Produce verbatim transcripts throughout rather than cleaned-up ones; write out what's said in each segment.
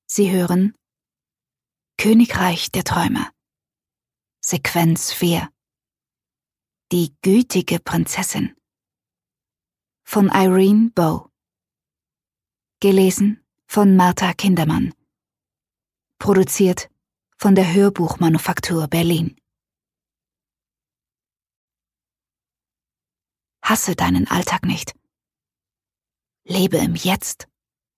Sie hören Königreich der Träume. Sequenz vier. Die gütige Prinzessin. Von Irene Bow. Gelesen von Martha Kindermann. Produziert von der Hörbuchmanufaktur Berlin. Hasse deinen Alltag nicht. Lebe im Jetzt.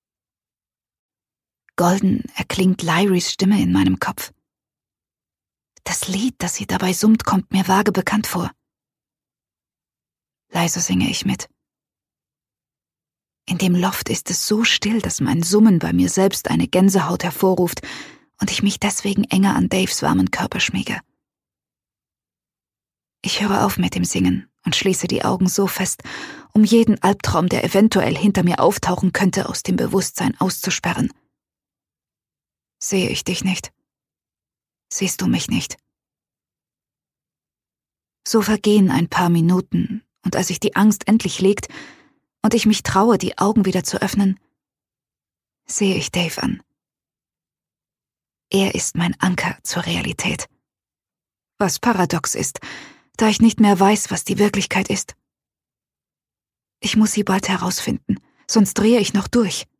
Golden erklingt Lyrys Stimme in meinem Kopf. Das Lied, das sie dabei summt, kommt mir vage bekannt vor. Leise singe ich mit. In dem Loft ist es so still, dass mein Summen bei mir selbst eine Gänsehaut hervorruft und ich mich deswegen enger an Daves warmen Körper schmiege. Ich höre auf mit dem Singen und schließe die Augen so fest, um jeden Albtraum, der eventuell hinter mir auftauchen könnte, aus dem Bewusstsein auszusperren. Sehe ich dich nicht? Siehst du mich nicht? So vergehen ein paar Minuten, und als sich die Angst endlich legt und ich mich traue, die Augen wieder zu öffnen, sehe ich Dave an. Er ist mein Anker zur Realität. Was paradox ist, da ich nicht mehr weiß, was die Wirklichkeit ist. Ich muss sie bald herausfinden, sonst drehe ich noch durch.